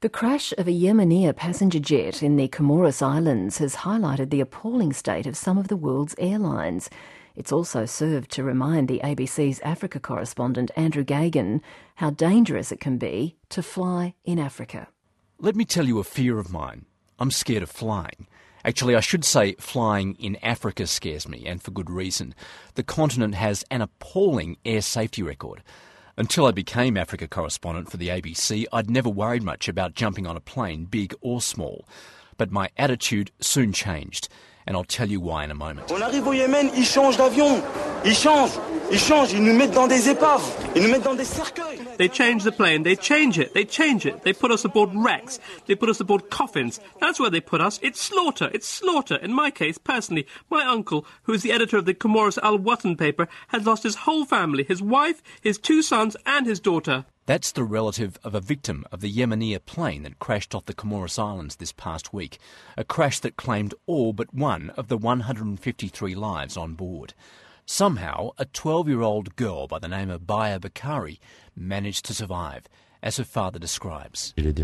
The crash of a Yemeni passenger jet in the Comoros Islands has highlighted the appalling state of some of the world's airlines. It's also served to remind the ABC's Africa correspondent Andrew Gagan how dangerous it can be to fly in Africa. Let me tell you a fear of mine. I'm scared of flying. Actually, I should say flying in Africa scares me, and for good reason. The continent has an appalling air safety record. Until I became Africa correspondent for the ABC, I'd never worried much about jumping on a plane, big or small. But my attitude soon changed, and I'll tell you why in a moment. On arrive au Yémen, ils changent d'avion. Ils changent, ils nous mettent dans des épaves. Ils nous mettent dans des cercueils. They change the plane, they change it. They put us aboard wrecks, they put us aboard coffins. That's where they put us. It's slaughter. In my case, personally, my uncle, who is the editor of the Comoros Al Watan paper, has lost his whole family, his wife, his 2 sons and his daughter. That's the relative of a victim of the Yemeni plane that crashed off the Comoros Islands this past week. A crash that claimed all but one of the 153 lives on board. Somehow, a 12-year-old girl by the name of Baya Bakari managed to survive, as her father describes. I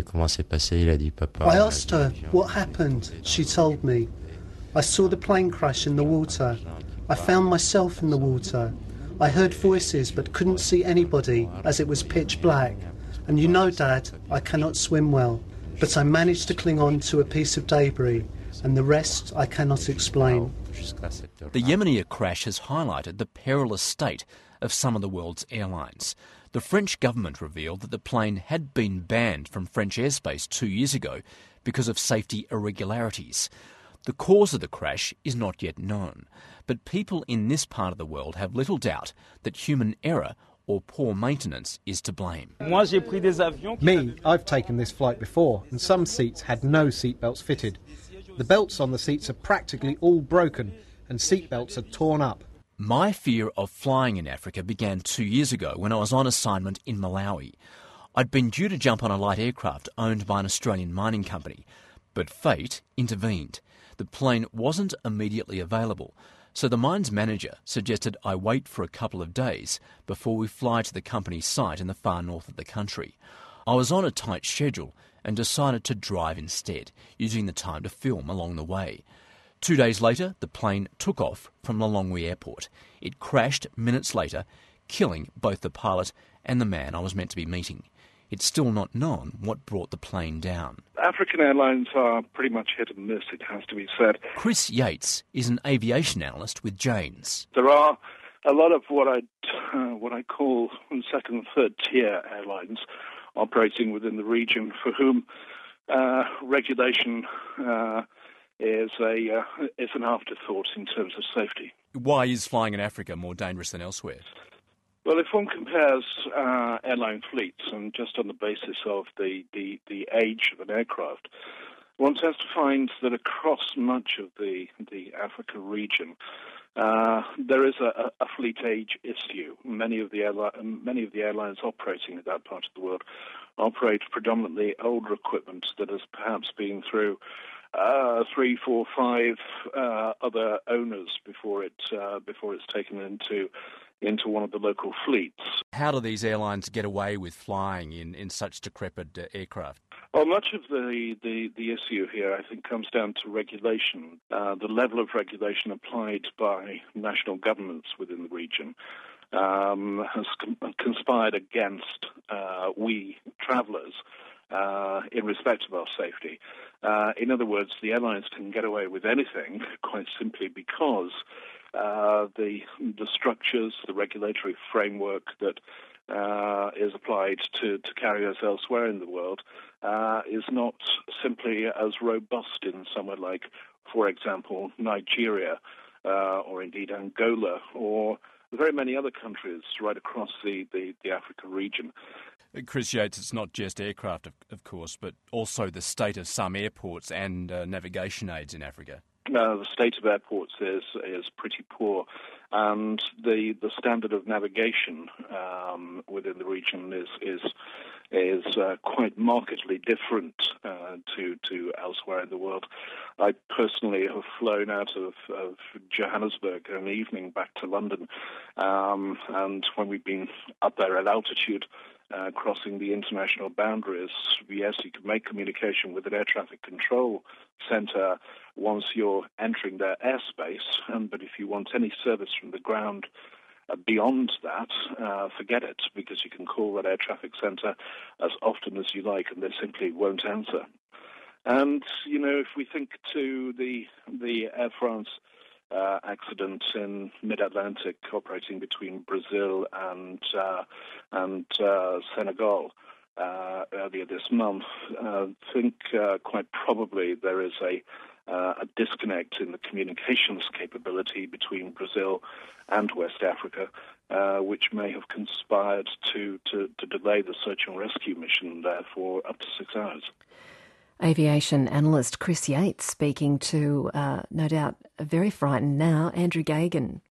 asked her what happened. She told me. I saw the plane crash in the water. I found myself in the water. I heard voices but couldn't see anybody as it was pitch black. And you know, Dad, I cannot swim well. But I managed to cling on to a piece of debris, and the rest I cannot explain. The Yemeni crash has highlighted the perilous state of some of the world's airlines. The French government revealed that the plane had been banned from French airspace 2 years ago because of safety irregularities. The cause of the crash is not yet known, but people in this part of the world have little doubt that human error or poor maintenance is to blame. Me, I've taken this flight before, and some seats had no seatbelts fitted. The belts on the seats are practically all broken, and seatbelts are torn up. My fear of flying in Africa began 2 years ago when I was on assignment in Malawi. I'd been due to jump on a light aircraft owned by an Australian mining company, but fate intervened. The plane wasn't immediately available, so the mine's manager suggested I wait for a couple of days before we fly to the company's site in the far north of the country. I was on a tight schedule and decided to drive instead, using the time to film along the way. 2 days later, the plane took off from Lilongwe Airport. It crashed minutes later, killing both the pilot and the man I was meant to be meeting. It's still not known what brought the plane down. African airlines are pretty much hit and miss, it has to be said. Chris Yates is an aviation analyst with Janes. There are a lot of what I call second and third tier airlines operating within the region for whom regulation is an afterthought in terms of safety. Why is flying in Africa more dangerous than elsewhere? Well, if one compares airline fleets, and just on the basis of the age of an aircraft, one tends to find that across much of the Africa region, there is a fleet age issue. Many of the airlines operating in that part of the world operate predominantly older equipment that has perhaps been through 3, 4, 5 other owners before it's taken into one of the local fleets. How do these airlines get away with flying in such decrepit aircraft? Well, much of the issue here, I think, comes down to regulation, the level of regulation applied by national governments within the region. Has conspired against we travellers in respect of our safety. In other words, the airlines can get away with anything quite simply because the structures, the regulatory framework that is applied to carriers elsewhere in the world is not simply as robust in somewhere like, for example, Nigeria or indeed Angola or very many other countries right across the Africa region. Chris Yates, it's not just aircraft, of course, but also the state of some airports and navigation aids in Africa. The state of airports is pretty poor, and the standard of navigation within the region is quite markedly different to elsewhere in the world. I personally have flown out of Johannesburg in the evening back to London, and when we've been up there at altitude, crossing the international boundaries. Yes, you can make communication with an air traffic control centre once you're entering their airspace, but if you want any service from the ground beyond that, forget it, because you can call that air traffic centre as often as you like and they simply won't answer. And, if we think to the Air France accident in mid-Atlantic operating between Brazil and Senegal earlier this month, I think quite probably there is a disconnect in the communications capability between Brazil and West Africa, which may have conspired to delay the search and rescue mission there for up to 6 hours. Aviation analyst Chris Yates speaking to, no doubt, very frightened now, Andrew Geoghegan.